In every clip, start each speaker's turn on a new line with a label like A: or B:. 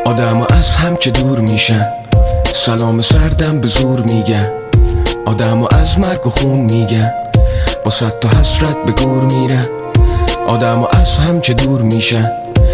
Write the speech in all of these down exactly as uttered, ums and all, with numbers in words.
A: آدم و از هم که دور میشن، سلام سردم به زور میگن. آدم و از مرگ و خون میگن، با صد تا حسرت به گور میرن. آدم و از هم که دور میشن،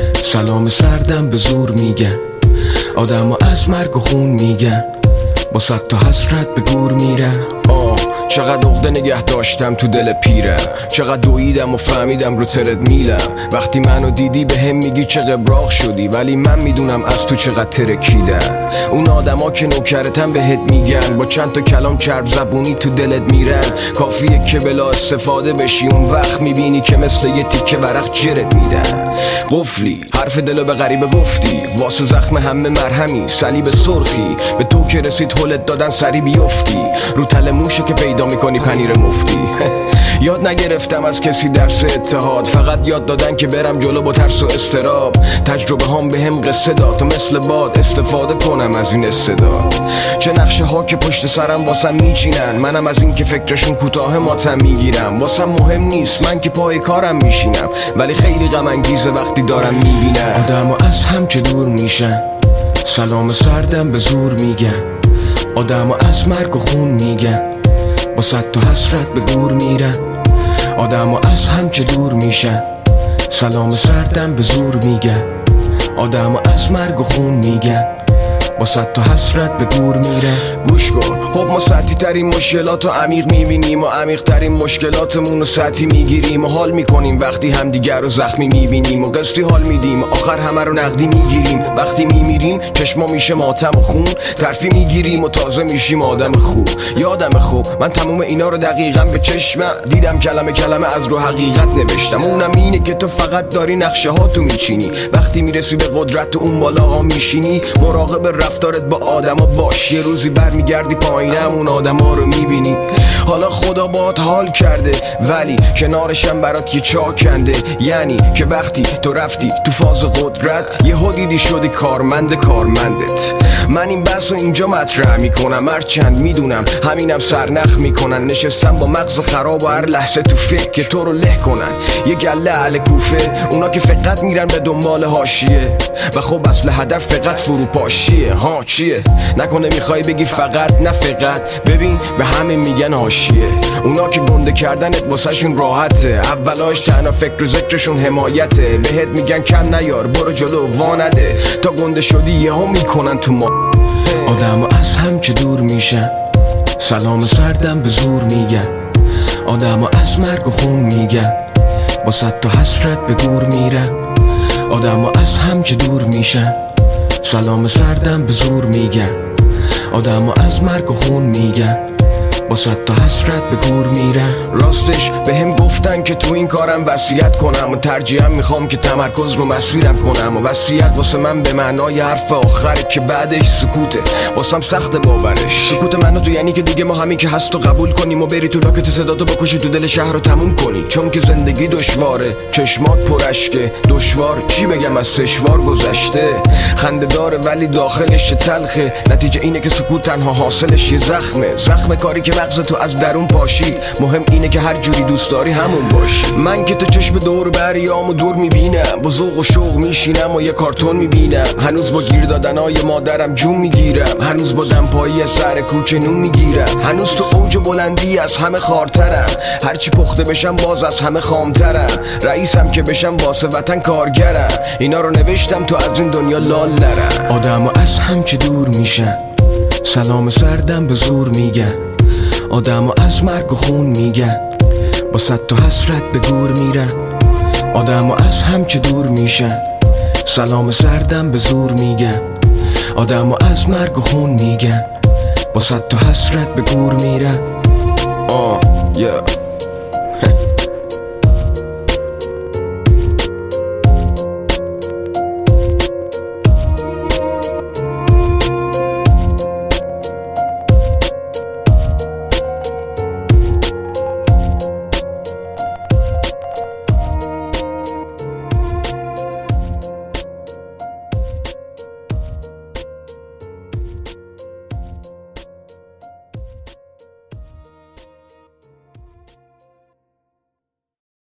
A: سلام سردم به زور میگن. آدم و از مرگ و خون میگن، با صد تا حسرت به گور میرن. آه چقدر عقده نگه داشتم تو دل پیرم، چقدر دویدم و فهمیدم رو ترد میلم. وقتی منو دیدی به هم میگی چه قبراق شدی، ولی من میدونم از تو چقدر ترکیدم. اون آدما که نوکرتن بهت میگن، با چند تا کلام چرب زبونی تو دلت میرن. کافیه که بلا استفاده بشی، اون وقت میبینی که مثل یه تیکه ورق جرت میدن. قفلی حرف دلو به غریبه گفتی، واسه زخم همه مرهمی صلیب سرخی. به تو که رسید هلت دادن سری بیفتی، رو تل موشه که پیدا میکنی پنیر مفتی. یاد نگرفتم از کسی درس اتحاد، فقط یاد دادن که برم جلو با ترس و استراب. تجربه هام به هم قصه داد تا مثل باد استفاده کنم از این استعداد. چه نقشه ها که پشت سرم واسم میچینن، منم از این که فکرشون کوتاه ماتم میگیرم. واسم مهم نیست من که پای کارم میشینم، ولی خیلی غم انگیزه وقتی دارم میبینم. آدم و از هم که دور میشن، سلام سردم به زور میگن. آدم و از مرگ و خون میگن، با صد تا حسرت به گور میرن. آدم و از هم که دور میشن، سلام سردم به زور میگن. آدم و از مرگ و خون میگن، با صد تا حسرت به گور میره. گوش کن خب ما سطحی ترین مشکلات رو عمیق میبینیم، و عمیق ترین مشکلاتمون رو سطحی میگیریم. و حال میکنیم وقتی همدیگر رو زخمی میبینیم، و قسطی حال میدیم آخر همه رو نقدی میگیریم. وقتی میمیریم چشما میشه ماتم و خون، ترفی میگیریم و تازه میشیم آدم خوب. یادم خوب من تموم اینا رو دقیقا به چشمم دیدم، کلمه کلمه از رو حقیقت نوشتم. اونم اینه که تو فقط داری نقشه ها تو میچینی، وقتی میرسی به قدرت و اون بالا ها میشینی. مراقب رفتارت با آدما باش، یه روزی برمیگردی پایینم اون آدما رو میبینی. حالا خدا باهات حال کرده، ولی کنارشم برات یه چاه کنده. یعنی که وقتی تو رفتی تو فاز قدرت، یه دیدی شدی کارمند کارمندت. من این بحث رو اینجا مطرح میکنم، هرچند میدونم همینم سرنخ میکنن. نشستم با مغز خراب و هر لحظه تو فکر که تو رو له کنن. یه گله اهل کوفه، اونا که فقط میرن به دنبال حاشیه، و خب اصل هدف فقط فروپاشیه. ها چیه؟ نکنه میخوای بگی فقط؟ نه فقط، ببین به همه میگن حاشیه. اونا که گنده کردنت واسه شون راحته، اولاش تنها فکر و ذکرشون حمایته. بهت میگن کم نیار برو جلو وانده، تا گنده شدی یه هم میکنن تو ما. آدم و از هم که دور میشن، سلام سردم به زور میگن. آدم و از مرگ و خون میگن، با صد تا حسرت به گور میرن. آدم و از هم که دور میشن، سلام سردم به زور میگن. آدم و از مرگ و خون میگن، با صد تا حسرت به گور میرن. راستش به هم گفتن که تو این کارم وصیت کنم، و ترجیحاً میخوام که تمرکز رو مسیرم کنم. و وصیت واسه من به معنای حرف آخره که بعدش سکوته، واسم سخت باورش. سکوت منو تو یعنی که دیگه ما همین که هست و قبول کنیم، و بری تو لاکت صداتو بکشی تو دل شهر رو تموم کنی. چون که زندگی دشواره، چشمات پرشکه، دشوار چی بگم از سشوار گذشته. خنده داره ولی داخلش تلخه، نتیجه اینه که سکوت تنها حاصلش یه زخمه. زخم کاری که مغز تو از درون پاشی، مهم اینه که هر جوری دوست داری همون باشی. من که تو چشم دور بریامو دور میبینم، با ذوق و شوق میشینم و یه کارتون میبینم. هنوز با گیر دادنای مادرم جون میگیرم، هنوز با دمپایی سر کوچه نون میگیرم. هنوز تو اوج بلندی از همه خارترم، هرچی پخته بشم باز از همه خامترم. رئیسم که بشم واسه وطن کارگرم، اینا رو نوشتم تو از این دنیا لال نرم. آدم و از هم که دور میشن، سلام سردم به زور میگن. آدم و از مرگ و خون میگن، با صد تا حسرت به گور میرن. آدم و از هم که دور میشن، سلام سردم به زور میگن. آدم و از مرگ و خون میگن، با صد تا حسرت به گور میرن. آه yeah.